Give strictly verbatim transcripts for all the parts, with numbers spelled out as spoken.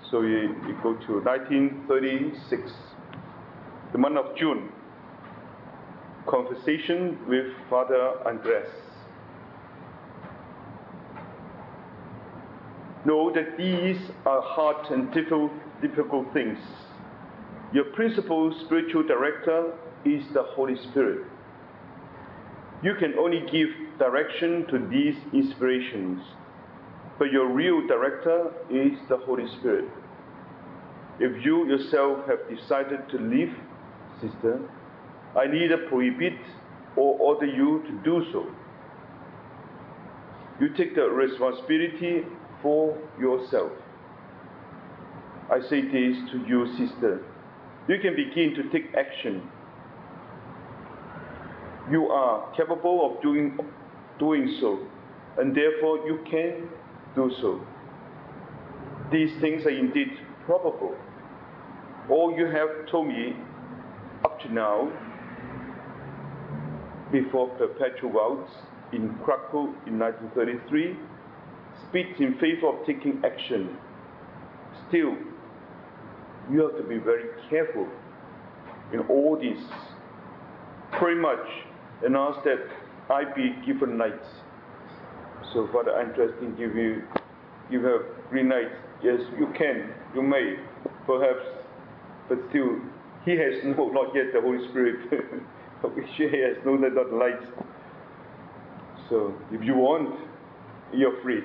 So we, we go to nineteen thirty-six, the month of June. Conversation with Father Andres. Know that these are hard and difficult, difficult things. Your principal spiritual director is the Holy Spirit. You can only give direction to these inspirations, but your real director is the Holy Spirit. If you yourself have decided to leave, sister, I neither prohibit or order you to do so. You take the responsibility for yourself. I say this to you, sister. You can begin to take action. You are capable of doing, doing so, and therefore you can do so. These things are indeed probable. All you have told me up to now, before perpetual vows in Krakow in nineteen thirty-three, speaks in favor of taking action. Still, you have to be very careful in all this. Pretty much, and ask that I be given lights. So Father Andres can give you, give her green lights. Yes, you can, you may, perhaps, but still, he has no, not yet the Holy Spirit. He has no, not the lights. So if you want, you're free.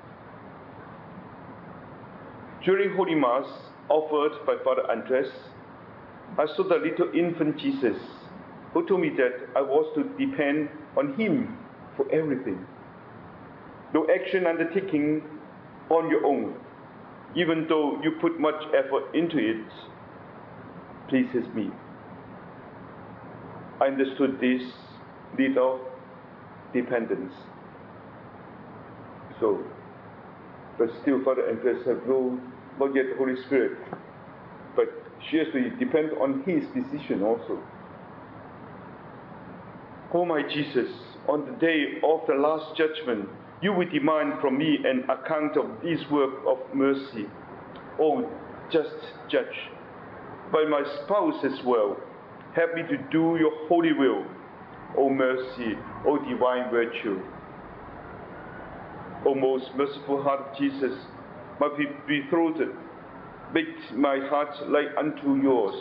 During Holy Mass, offered by Father Andres, I saw the little infant Jesus, who told me that I was to depend on him for everything. No action undertaking on your own, even though you put much effort into it, pleases me. I understood this little dependence. So, but still Father Andres has no, not yet the Holy Spirit, but she has to depend on his decision also. Oh my Jesus, on the day of the last judgment, you will demand from me an account of this work of mercy. Oh, just judge. By my spouse as well, help me to do your holy will. O mercy, O divine virtue. O most merciful heart of Jesus, my betrothed, make my heart like unto yours.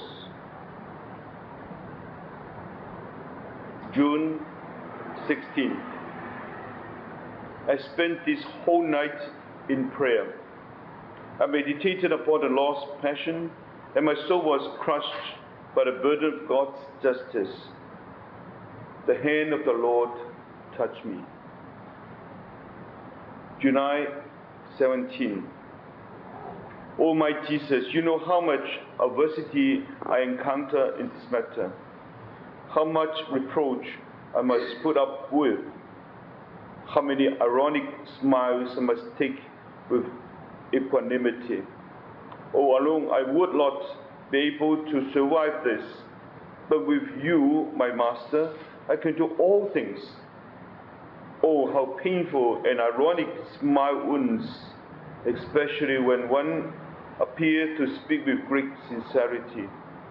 June sixteenth. I spent this whole night in prayer. I meditated upon the Lord's passion, and my soul was crushed by the burden of God's justice. The hand of the Lord touched me. July seventeenth. Oh my Jesus, you know how much adversity I encounter in this matter, how much reproach I must put up with, how many ironic smiles I must take with equanimity. Oh, alone I would not be able to survive this, but with you, my Master, I can do all things. Oh, how painful and ironic smile wounds, especially when one appears to speak with great sincerity.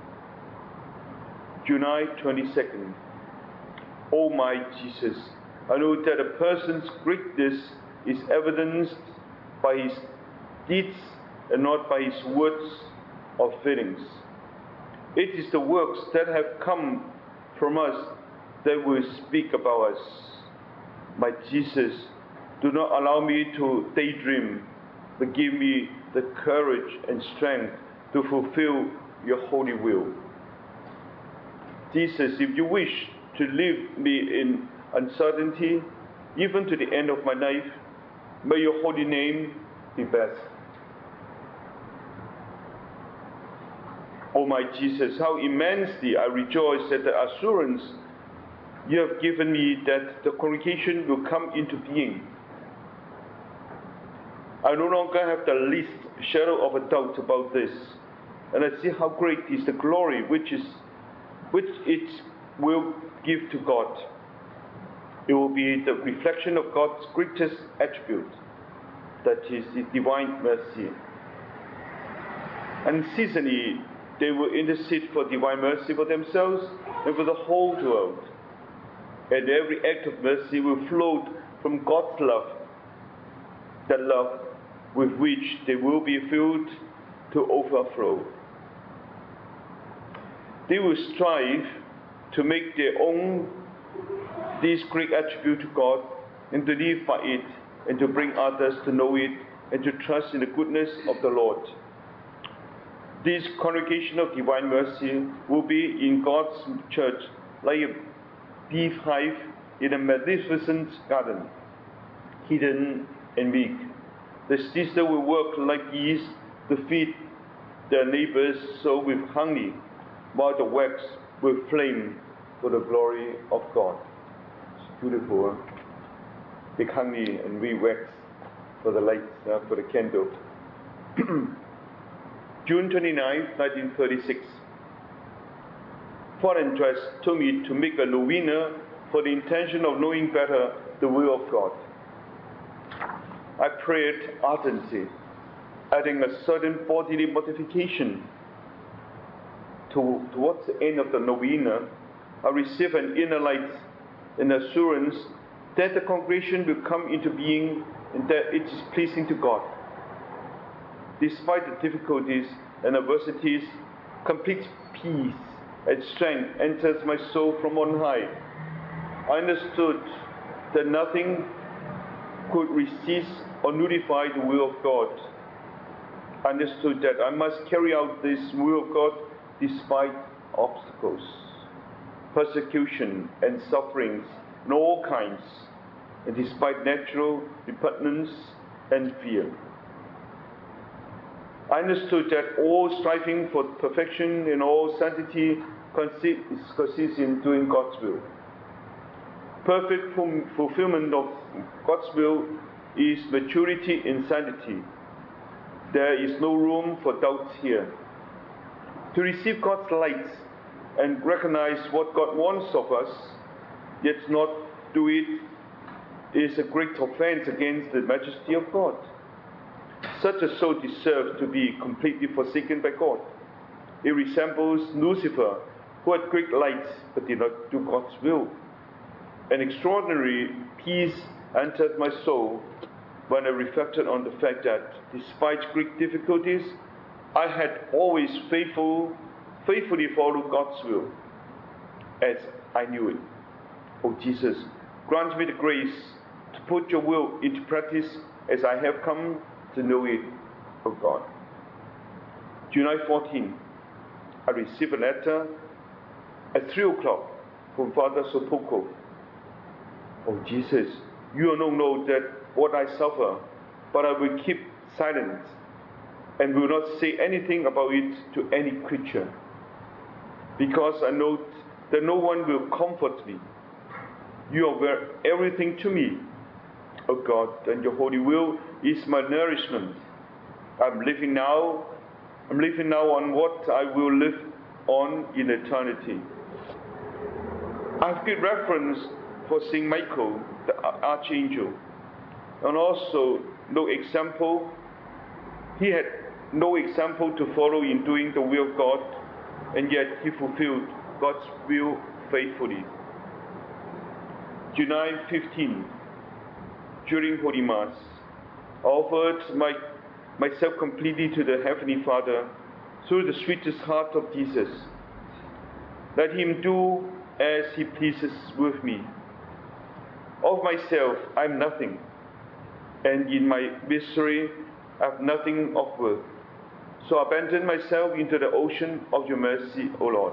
July twenty-second. Oh my Jesus, I know that a person's greatness is evidenced by his deeds and not by his words or feelings. It is the works that have come from us that will speak about us. My Jesus, do not allow me to daydream, but give me the courage and strength to fulfill your holy will. Jesus, if you wish to leave me in uncertainty, even to the end of my life, may your holy name be blessed. Oh my Jesus, how immensely I rejoice at the assurance you have given me that the congregation will come into being. I no longer have the least shadow of a doubt about this, and I see how great is the glory which is which it will give to God. It will be the reflection of God's greatest attribute, that is His divine mercy. Unceasingly, they will intercede for divine mercy for themselves and for the whole world. And every act of mercy will flow from God's love, that love with which they will be filled to overflow. They will strive to make their own this great attribute to God and to live by it and to bring others to know it and to trust in the goodness of the Lord. This congregation of divine mercy will be in God's church like a beehive in a magnificent garden, hidden and weak. The sister will work like bees to feed their neighbors so with honey, while the wax will flame for the glory of God. It's beautiful. Huh? Big honey and we wax for the lights, uh, for the candle. June twenty-ninth, nineteen thirty-six. Foreign dress told me to make a novena for the intention of knowing better the will of God. I prayed ardently, adding a certain bodily mortification. To, towards the end of the novena, I received an inner light, an assurance that the congregation will come into being and that it is pleasing to God. Despite the difficulties and adversities, complete peace and strength enters my soul from on high. I understood that nothing could resist or nullify the will of God. I understood that I must carry out this will of God despite obstacles, persecution and sufferings in all kinds, and despite natural repugnance and fear. I understood that all striving for perfection and all sanctity consists in doing God's will. Perfect fulfillment of God's will is maturity in sanctity. There is no room for doubts here. To receive God's light and recognize what God wants of us, yet not do it, is a great offense against the majesty of God. Such a soul deserves to be completely forsaken by God. It resembles Lucifer, who had great light but did not do God's will. An extraordinary peace entered my soul when I reflected on the fact that, despite great difficulties, I had always faithful, faithfully followed God's will, as I knew it. Oh Jesus, grant me the grace to put your will into practice as I have come to know it, O God. July fourteenth, I received a letter at three o'clock from Father Sopoko. Oh Jesus, you alone know that what I suffer, but I will keep silent and will not say anything about it to any creature, because I know that no one will comfort me. You are everything to me, O God, and your holy will is my nourishment. I'm living now, I'm living now on what I will live on in eternity. I have good reference for Saint Michael, the Archangel, and also no example. He had no example to follow in doing the will of God, and yet he fulfilled God's will faithfully. July fifteenth, during Holy Mass, I offered my, myself completely to the Heavenly Father through the sweetest heart of Jesus. Let him do as he pleases with me. Of myself, I am nothing, and in my misery, I have nothing of worth. So I abandon myself into the ocean of your mercy, O Lord.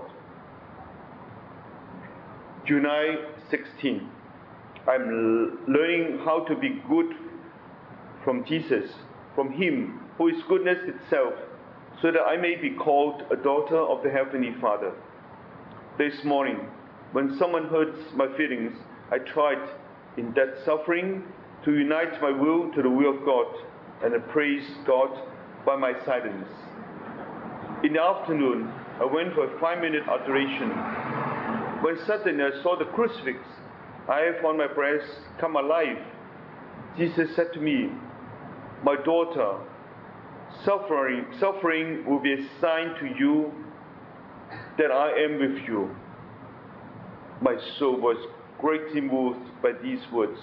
July sixteenth, I'm learning how to be good from Jesus, from him who is goodness itself, so that I may be called a daughter of the Heavenly Father. This morning, when someone hurts my feelings, I tried in that suffering to unite my will to the will of God and I praise God by my silence. In the afternoon, I went for a five-minute adoration. When suddenly I saw the crucifix I have on my breast come alive, Jesus said to me, "My daughter, Suffering, suffering will be a sign to you that I am with you. My soul was greatly moved by these words.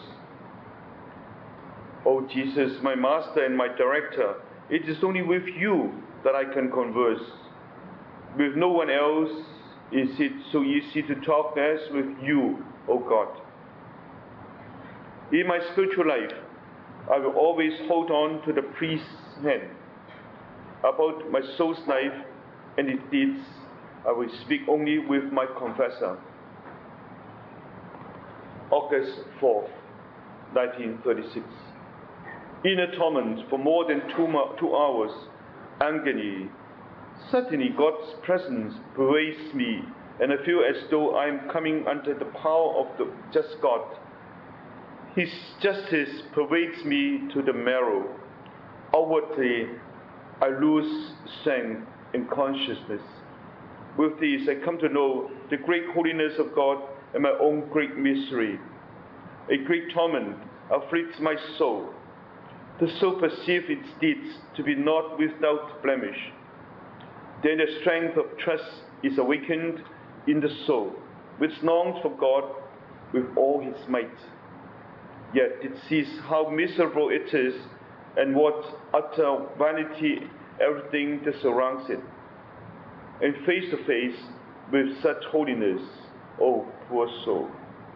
O Jesus, my Master and my Director, it is only with you that I can converse. With no one else is it so easy to talk as with you, O God. In my spiritual life, I will always hold on to the priest's hand. About my soul's life and its deeds, I will speak only with my confessor. August fourth, nineteen thirty-six. In a torment for more than two, two hours, agony. Suddenly God's presence pervades me, and I feel as though I am coming under the power of the just God. His justice pervades me to the marrow. Outwardly, I lose strength and consciousness. With this, I come to know the great holiness of God and my own great misery. A great torment afflicts my soul. The soul perceives its deeds to be not without blemish. Then the strength of trust is awakened in the soul, which longs for God with all his might. Yet it sees how miserable it is and what utter vanity everything that surrounds it. And face to face with such holiness, oh poor soul.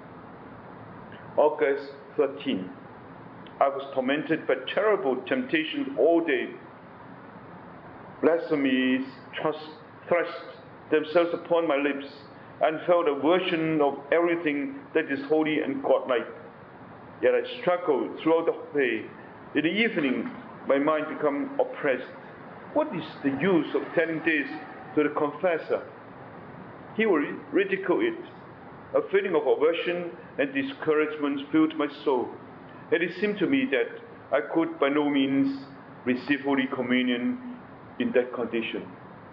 August thirteenth. I was tormented by terrible temptations all day. Blasphemies thrust themselves upon my lips, and felt aversion of everything that is holy and godlike. Yet I struggled throughout the day. In the evening, my mind became oppressed. What is the use of telling this to the confessor? He will ridicule it. A feeling of aversion and discouragement filled my soul, and it seemed to me that I could by no means receive Holy Communion in that condition.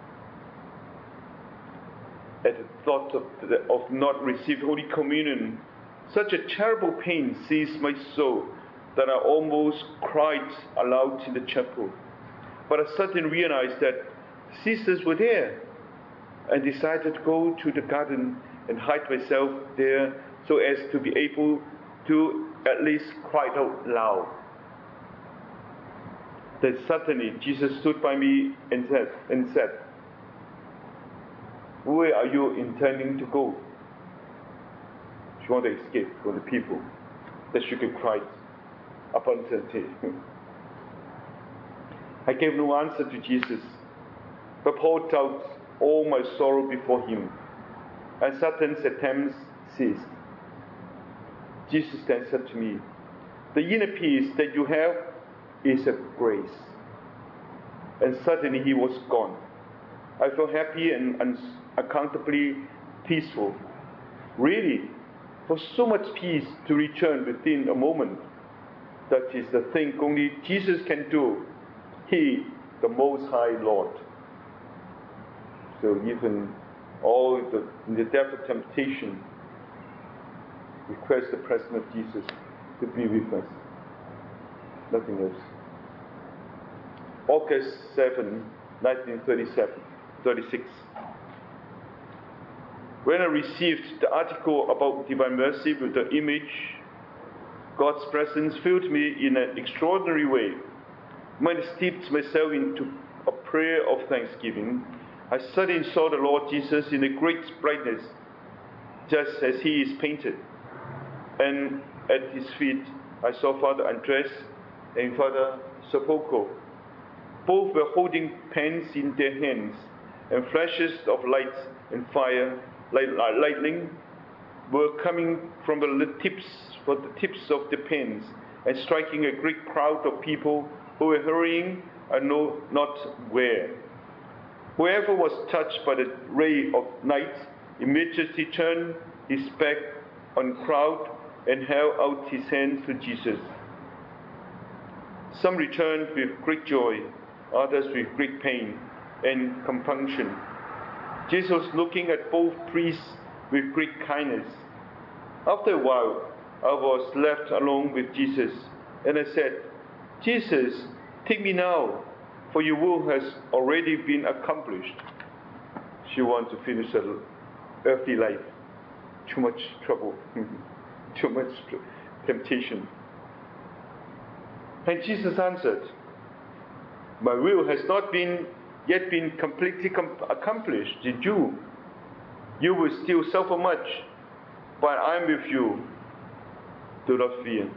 At the thought of, the, of not receiving Holy Communion, such a terrible pain seized my soul that I almost cried aloud in the chapel. But I suddenly realized that sisters were there, and decided to go to the garden and hide myself there so as to be able to at least cry out loud. Then suddenly Jesus stood by me and said, and said, "Where are you intending to go?" She wanted to escape from the people that she could cry abundantly. I gave no answer to Jesus, but poured out all my sorrow before him, and Satan's attempts ceased. Jesus then said to me, "The inner peace that you have is a grace." And suddenly he was gone. I felt happy and unaccountably peaceful. Really, for so much peace to return within a moment, that is the thing only Jesus can do. He, the Most High Lord. So even all the, in the depth of temptation, request the presence of Jesus to be with us. Nothing else. August seventh, nineteen thirty-six. When I received the article about Divine Mercy with the image, God's presence filled me in an extraordinary way. When I steeped myself into a prayer of thanksgiving, I suddenly saw the Lord Jesus in a great brightness, just as he is painted. And at his feet, I saw Father Andres and Father Sepulcro. Both were holding pens in their hands, and flashes of light and fire, like lightning, were coming from the tips, from the tips of the pens, and striking a great crowd of people who were hurrying, I know not where. Whoever was touched by the ray of light immediately turned his back on the crowd and held out his hands to Jesus. Some returned with great joy, others with great pain and compunction. Jesus was looking at both priests with great kindness. After a while, I was left alone with Jesus, and I said, "Jesus, take me now, for your will has already been accomplished. She wants to finish her earthly life. Too much trouble, too much temptation. And Jesus answered, my will has not been yet been completely com- accomplished in you. You will still suffer much, but I am with you. Do not fear.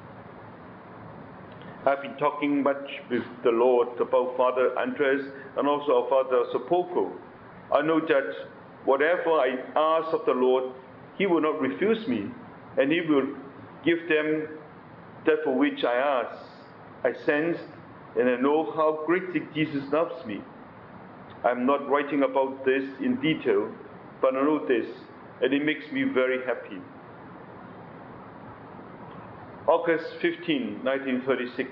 I've been talking much with the Lord about Father Andres and also Father Sopoko. I know that whatever I ask of the Lord, He will not refuse me, and He will give them that for which I ask. I sense and I know how greatly Jesus loves me. I'm not writing about this in detail, but I know this, and it makes me very happy. August fifteenth, nineteen thirty-six.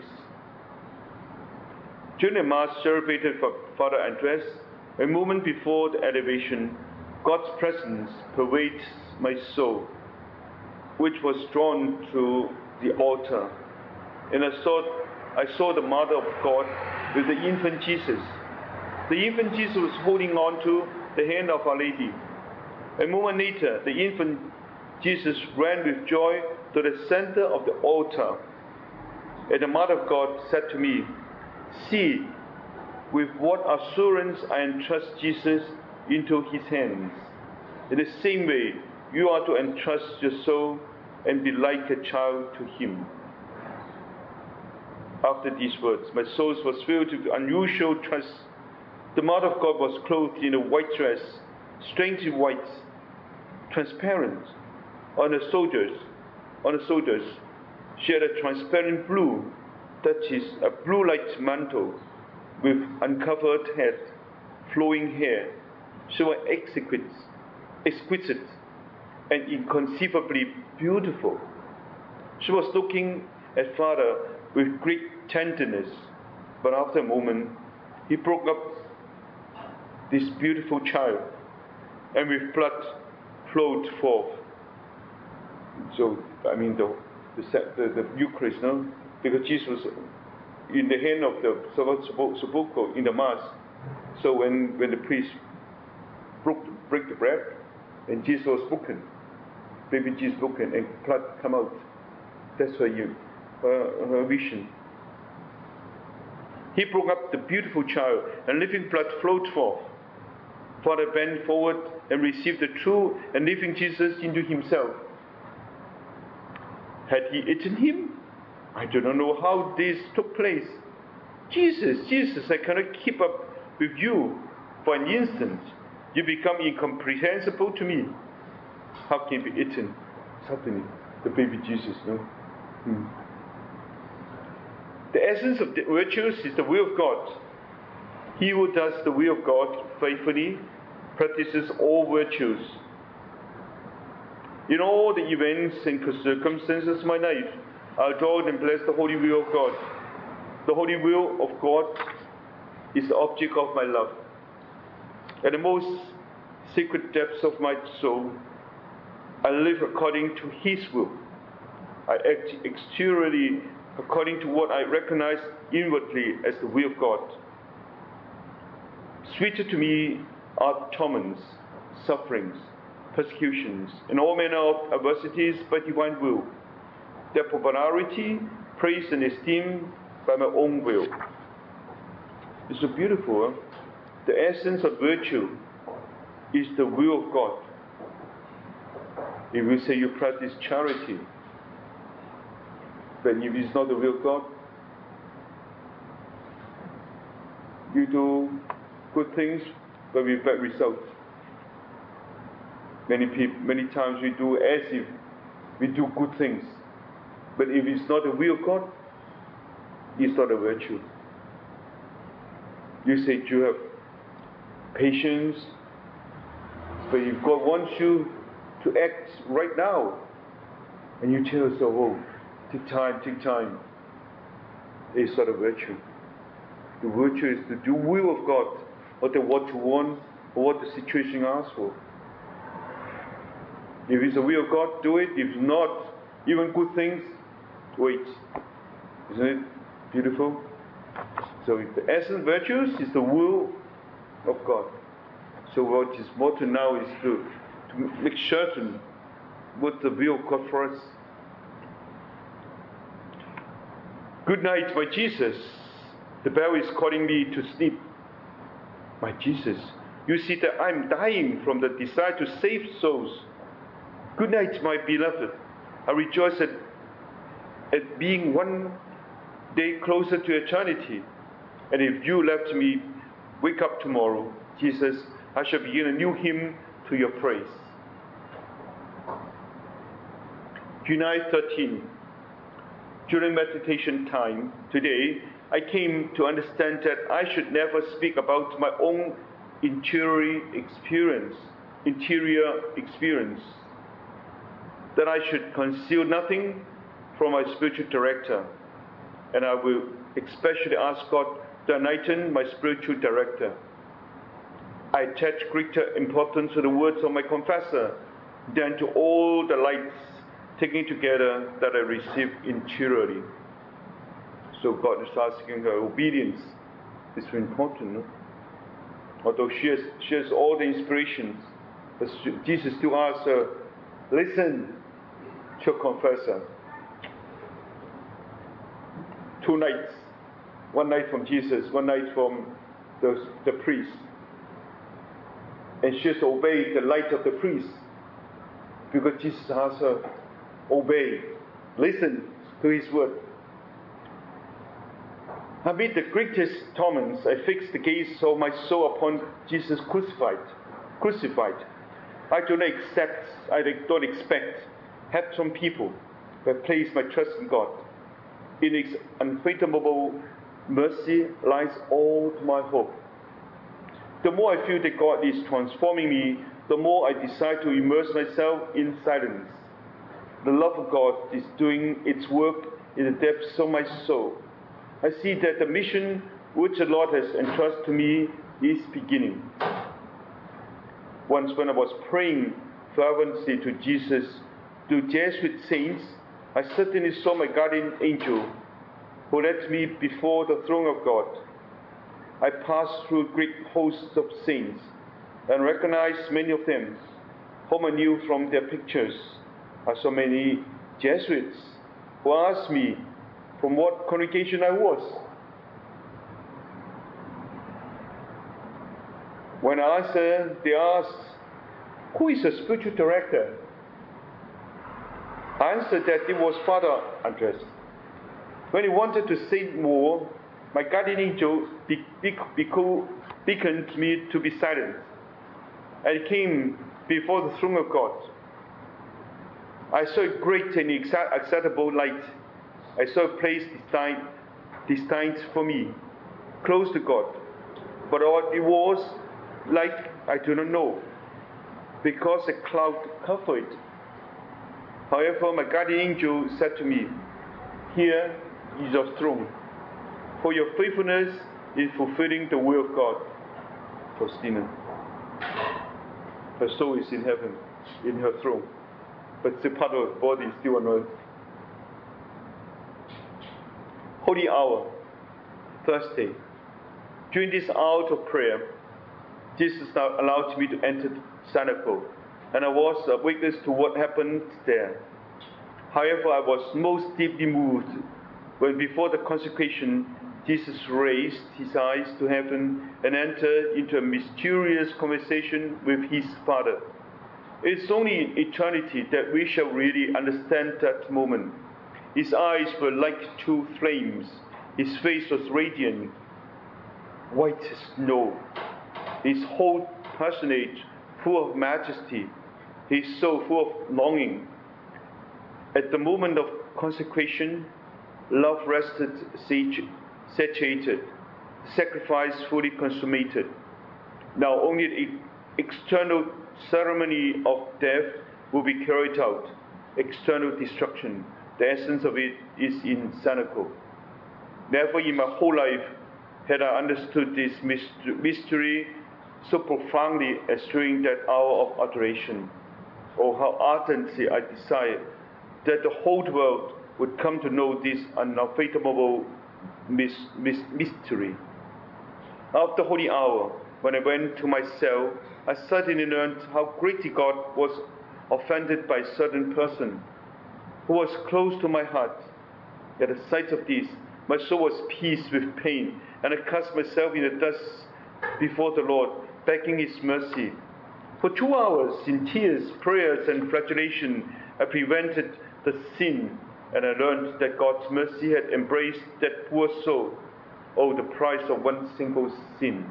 During the Mass celebrated for Father Andres, a moment before the elevation, God's presence pervades my soul, which was drawn to the altar. And I saw, I saw the Mother of God with the infant Jesus. The infant Jesus was holding on to the hand of Our Lady. A moment later, the infant Jesus ran with joy to the center of the altar. And the Mother of God said to me, see, with what assurance I entrust Jesus into His hands. In the same way, you are to entrust your soul and be like a child to Him. After these words, my soul was filled with unusual trust. The Mother of God was clothed in a white dress, strangely white, transparent. On the soldiers, on the soldiers, she had a transparent blue, that is, a blue-like mantle with uncovered head, flowing hair. She was exquisite, exquisite, and inconceivably beautiful. She was looking at Father with great tenderness, but after a moment, he broke up this beautiful child, and with blood flowed forth. So, I mean, the the, the, the Eucharist, no? Because Jesus was in the hand of the Sopoko in the Mass. So when, when the priest broke, break the bread, and Jesus was broken, baby Jesus broken, and blood come out. That's her, her, her vision. He broke up the beautiful child, and living blood flowed forth. Father bent forward and received the true and living Jesus into himself. Had he eaten him? I do not know how this took place. Jesus, Jesus, I cannot keep up with you for an instant. You become incomprehensible to me. How can you be eaten? Suddenly, the baby Jesus, no? Hmm. The essence of the virtues is the will of God. He who does the will of God faithfully practices all virtues. In all the events and circumstances of my life, I adore and bless the holy will of God. The holy will of God is the object of my love. At the most secret depths of my soul, I live according to His will. I act exteriorly according to what I recognize inwardly as the will of God. Sweeter to me are torments, sufferings, persecutions, and all manner of adversities by divine will. Their popularity, praise, and esteem by my own will. It's so beautiful. Huh? The essence of virtue is the will of God. If you say you practice charity, but if it's not the will of God, you do good things, but with bad results. Many people, many times we do as if we do good things, but if it's not the will of God, it's not a virtue. You say you have patience, but if God wants you to act right now, and you tell yourself, oh, take time, take time, it's not a virtue. The virtue is to do will of God, not the what you want or what the situation asks for. If it's the will of God, do it. If not, even good things, wait. Isn't it beautiful? So if the essence virtues is the will of God. So what is important now is to, to make certain what the will of God for us. Good night, my Jesus. The bell is calling me to sleep. My Jesus, you see that I'm dying from the desire to save souls. Good night, my beloved. I rejoice at, at being one day closer to eternity. And if you left me, wake up tomorrow, Jesus, I shall begin a new hymn to your praise. July thirteenth. During meditation time today, I came to understand that I should never speak about my own interior experience, interior experience. That I should conceal nothing from my spiritual director. And I will especially ask God to enlighten my spiritual director. I attach greater importance to the words of my confessor than to all the lights taken together that I receive interiorly. So God is asking her obedience. It's very important. No? Although she has, she has all the inspirations, but she, Jesus still asks her, listen to your confessor. Two nights. One night from Jesus, one night from the, the priest. And she has to obey the light of the priest. Because Jesus asks her, obey, listen to his word. Amid the greatest torments, I fixed the gaze of my soul upon Jesus crucified. Crucified. I do not accept, I don't expect help from people, but place my trust in God. In his unfathomable mercy lies all my hope. The more I feel that God is transforming me, the more I decide to immerse myself in silence. The love of God is doing its work in the depths of my soul. I see that the mission which the Lord has entrusted to me is beginning. Once when I was praying fervently to Jesus, to Jesuit saints, I certainly saw my guardian angel who led me before the throne of God. I passed through great hosts of saints and recognized many of them, whom I knew from their pictures. I saw many Jesuits who asked me from what congregation I was. When I answered, they asked, who is the spiritual director? I answered that it was Father Andres. When he wanted to say more, my guardian angel be- be- be- beckoned me to be silent. I came before the throne of God. I saw a great and acceptable light. I saw a place destined, destined for me, close to God. But what it was like, I do not know, because a cloud covered it. However, my guardian angel said to me, here is your throne, for your faithfulness in fulfilling the will of God. Faustina. Her soul is in heaven, in her throne, but the part of her body is still on earth. Holy hour, Thursday. During this hour of prayer, Jesus now allowed me to enter the synagogue, and I was a witness to what happened there. However, I was most deeply moved when before the consecration, Jesus raised his eyes to heaven and entered into a mysterious conversation with his Father. It's only in eternity that we shall really understand that moment. His eyes were like two flames. His face was radiant, white as snow. His whole personage full of majesty. His soul full of longing. At the moment of consecration, love rested satiated, sacrifice fully consummated. Now only the external ceremony of death will be carried out. External destruction, the essence of it is in synagogue. Never in my whole life had I understood this mystery so profoundly as during that hour of adoration. Oh, how ardently I desired that the whole world would come to know this unfathomable mystery. After holy hour, when I went to my cell, I suddenly learned how greatly God was offended by a certain person who was close to my heart. At the sight of this, my soul was pierced with pain, and I cast myself in the dust before the Lord, begging His mercy. For two hours, in tears, prayers, and flagellation, I prevented the sin, and I learned that God's mercy had embraced that poor soul. Oh, the price of one single sin.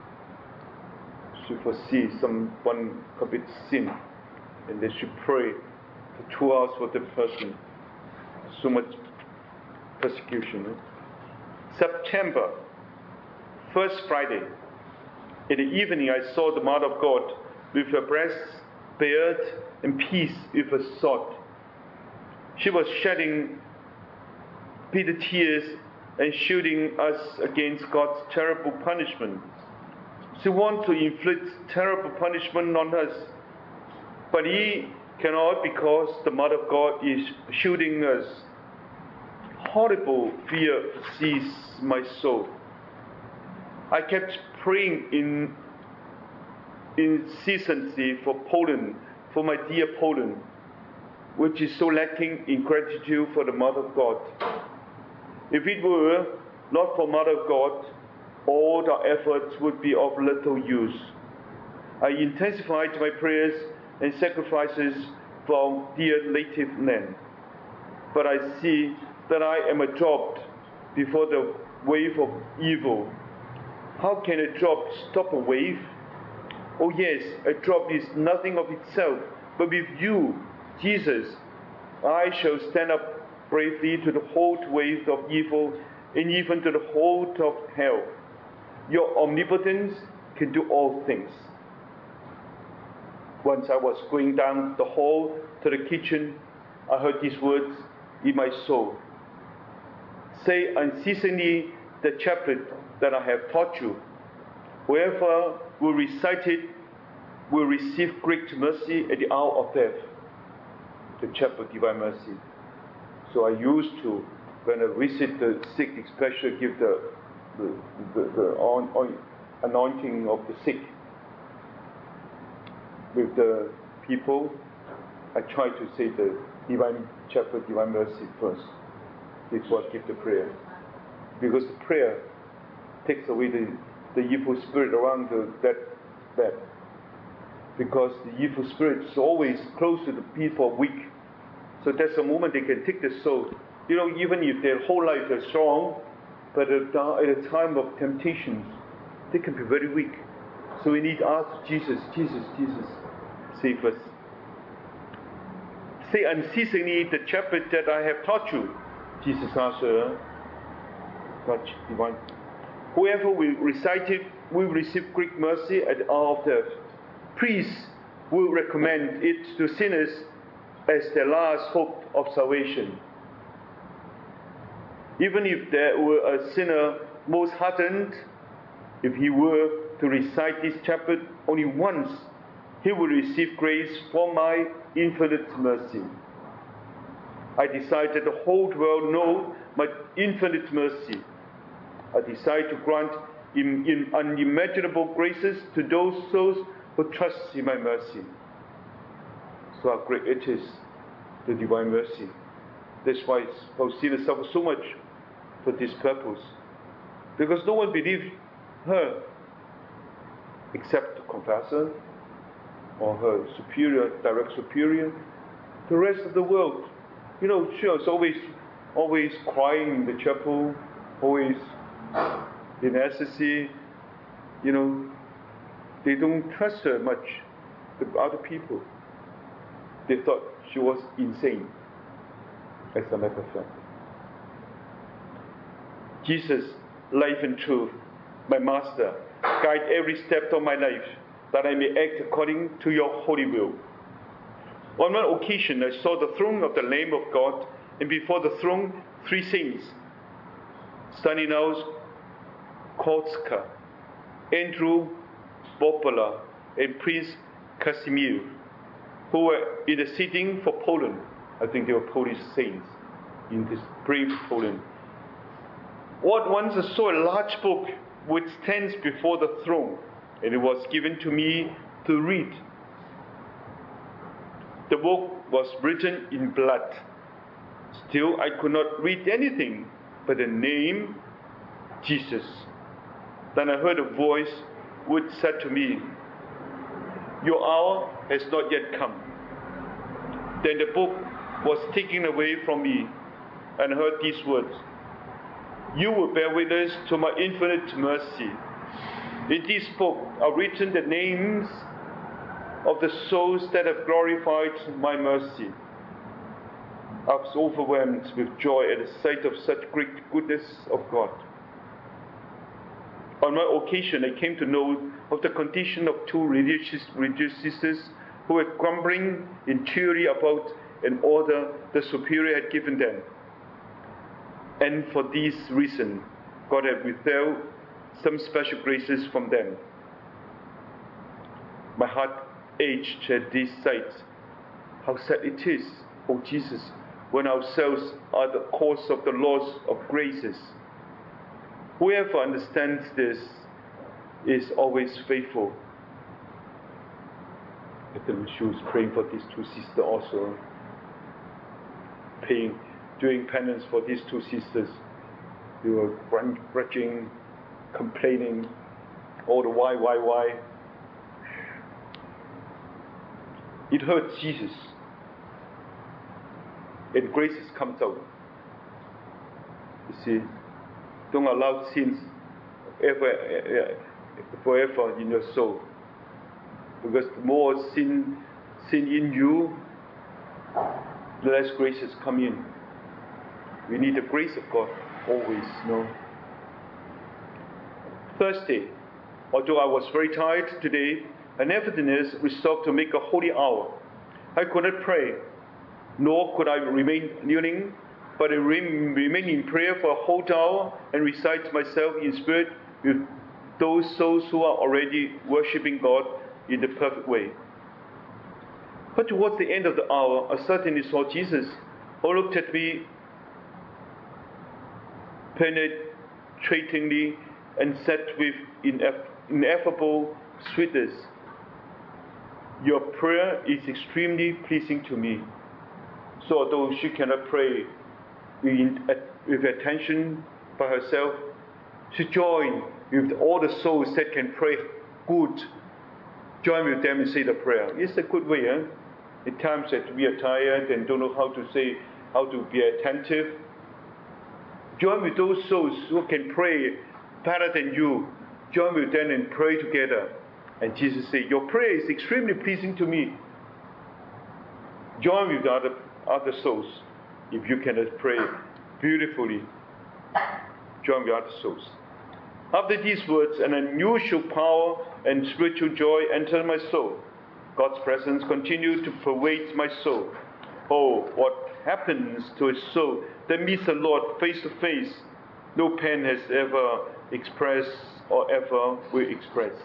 Should foresee someone commits sin, and they should pray for two hours for the person. So much persecution. Eh? September, first Friday. In the evening, I saw the Mother of God with her breasts bared and pierced with a sword. She was shedding bitter tears and shielding us against God's terrible punishment. She wants to inflict terrible punishment on us, but He cannot, because the Mother of God is shielding us. Horrible fear seized my soul. I kept praying in incessantly for Poland, for my dear Poland, which is so lacking in gratitude for the Mother of God. If it were not for Mother of God, all our efforts would be of little use. I intensified my prayers and sacrifices for our dear native land. But I see that I am a drop before the wave of evil. How can a drop stop a wave? Oh yes, a drop is nothing of itself, but with you, Jesus, I shall stand up bravely to the whole wave of evil and even to the whole of hell. Your omnipotence can do all things. Once I was going down the hall to the kitchen, I heard these words in my soul. Say unceasingly the chaplet that I have taught you. Whoever will recite it will receive great mercy at the hour of death. The chaplet of Divine Mercy. So I used to, when I visit the sick, especially give the the, the, the on, on anointing of the sick with the people. I try to say the Divine Chaplet, Divine Mercy first before I give the prayer, because the prayer takes away the, the evil spirit around the, that bed. Because the evil spirit is always close to the people weak. So that's the moment they can take the soul. You know, even if their whole life is strong, but at a time of temptations, they can be very weak. So we need to ask Jesus, Jesus, Jesus, save us. Say unceasingly the chaplet that I have taught you. Jesus answered, touch divine. Whoever will recite it will receive great mercy at the hour of death. Priests will recommend it to sinners as their last hope of salvation. Even if there were a sinner most hardened, if he were to recite this chaplet only once, he will receive grace from my infinite mercy. I desire that the whole world know my infinite mercy. I desire to grant in, in unimaginable graces to those souls who trust in my mercy. So how great it is, the divine mercy. That's why Faustina suffered so much for this purpose. Because no one believed her except the confessor or her superior, direct superior. The rest of the world, you know, she was always, always crying in the chapel, always in ecstasy. You know, they don't trust her much, the other people. They thought she was insane, as a matter of fact. Jesus, life and truth, my master, guide every step of my life, that I may act according to your holy will. On one occasion, I saw the throne of the Lamb of God, and before the throne, three saints, Stanislaus Kostka, Andrew Bopola, and Prince Casimir, who were in the sitting for Poland. I think they were Polish saints in this brave Poland. What once I saw a large book which stands before the throne, and it was given to me to read. The book was written in blood. Still, I could not read anything but the name Jesus. Then I heard a voice which said to me, "Your hour has not yet come." Then the book was taken away from me, and I heard these words, "You will bear witness to my infinite mercy. In this book are written the names of the souls that have glorified my mercy." I was overwhelmed with joy at the sight of such great goodness of God. On one occasion, I came to know of the condition of two religious, religious sisters who were grumbling in theory about an order the superior had given them. And for this reason, God had withheld some special graces from them. My heart ached at this sight. How sad it is, O Jesus, when ourselves are the cause of the loss of graces. Whoever understands this is always faithful. I think she was praying for these two sisters also, paying, doing penance for these two sisters. They were grudging, complaining, all the why, why, why. It hurts Jesus. And grace comes out. You see, don't allow sins ever, forever in your soul. Because the more sin, sin in you, the less graces come in. We need the grace of God always, you know. Thursday, although I was very tired today, I nevertheless resolved to make a holy hour. I could not pray, nor could I remain kneeling, but I remain in prayer for a whole hour and recite myself in spirit with those souls who are already worshipping God in the perfect way. But towards the end of the hour, I suddenly saw Jesus, who looked at me penetratingly and said with ineffable sweetness, "Your prayer is extremely pleasing to me." So although she cannot pray with attention by herself, she joined with all the souls that can pray good. Join with them and say the prayer. It's a good way, eh? At times that we are tired and don't know how to say, how to be attentive. Join with those souls who can pray better than you. Join with them and pray together. And Jesus said, "Your prayer is extremely pleasing to me." Join with the other, other souls. If you cannot pray beautifully, join with other souls. After these words, an unusual power and spiritual joy entered my soul. God's presence continued to pervade my soul. Oh, what happens to a soul that meets the Lord face to face, no pen has ever expressed or ever will express.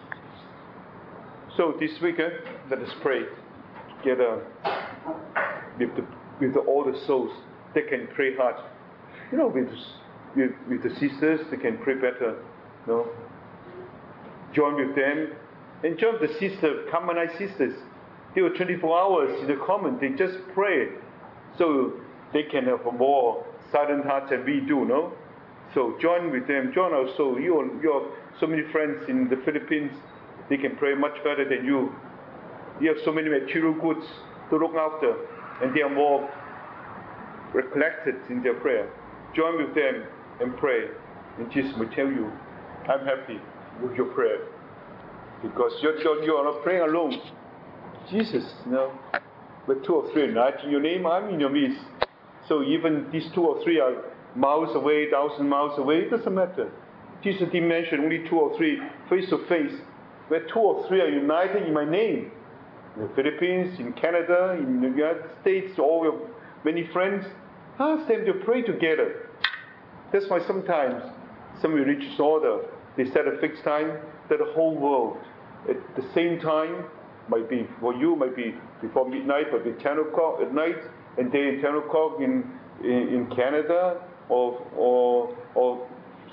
So this week, eh, let us pray together with, the, with the, all the souls that can pray hard. You know, with, with, with the sisters, they can pray better. No? Join with them. And join the sisters, Carmelite sisters. They were twenty-four hours in the common. They just pray. So they can have a more silent heart than we do, no? So join with them. Join our soul. You, you have so many friends in the Philippines. They can pray much better than you. You have so many material goods to look after, and they are more recollected in their prayer. Join with them and pray. And Jesus will tell you, "I'm happy with your prayer." Because you're, you're, you're not praying alone. Jesus, you know, with two or three united in your name, I'm in your midst. So even these two or three are miles away, thousand miles away, it doesn't matter. Jesus didn't mention only two or three face to face. Where two or three are united in my name. In the Philippines, in Canada, in the United States, all your many friends, ask them to pray together. That's why sometimes some religious order, they set a fixed time that the whole world at the same time, might be for you, might be before midnight, but be ten o'clock at night, and day ten o'clock in, in in Canada, or or or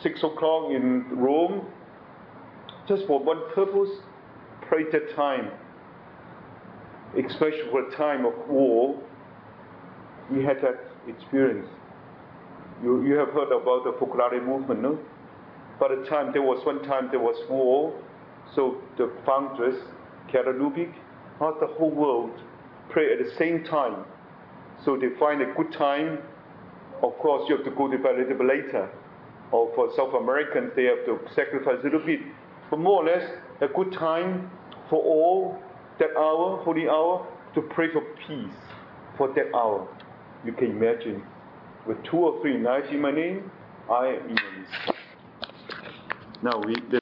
six o'clock in Rome, just for one purpose, pray that time. Especially for a time of war, we had that experience. You, you have heard about the Focolare movement, no? By the time, there was one time there was war, so the foundress, Clara Lubick, asked the whole world pray at the same time. So they find a good time. Of course, you have to go to bed a little bit later. Or for South Americans, they have to sacrifice a little bit. But more or less, a good time for all, that hour, holy hour, to pray for peace for that hour. You can imagine, with two or three knives in my name, I am in your midst. Now we.